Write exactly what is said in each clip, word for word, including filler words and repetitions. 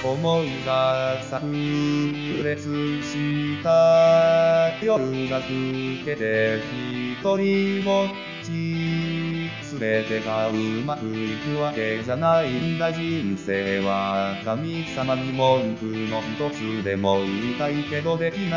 思いが炸裂した夜が更けて一人ぼっち。すべてがうまくいくわけじゃないんだ。人生は神様に文句の一つでも言いたいけどできない。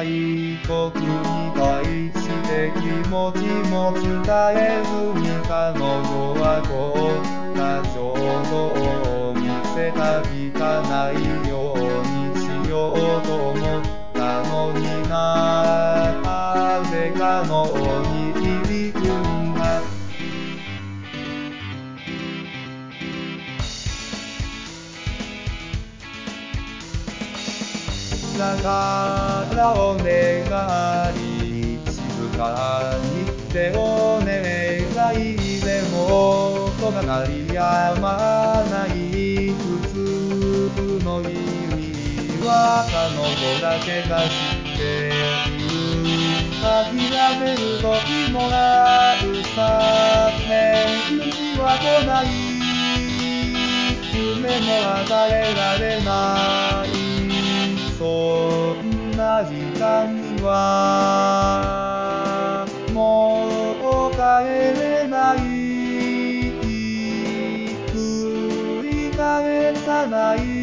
僕に対して気持ちも伝えずに彼女はこう感情を見せた。聞かないようにしようと思ったのにな。誰かのに響くんだ。だからお願い、静かにってお願い。でも音が鳴りやまない。普通の意味は彼女だけが知っている。諦める時もあるさ。返事は来ない。夢も与えられない。そんな時間にはもう帰れない。繰り返さない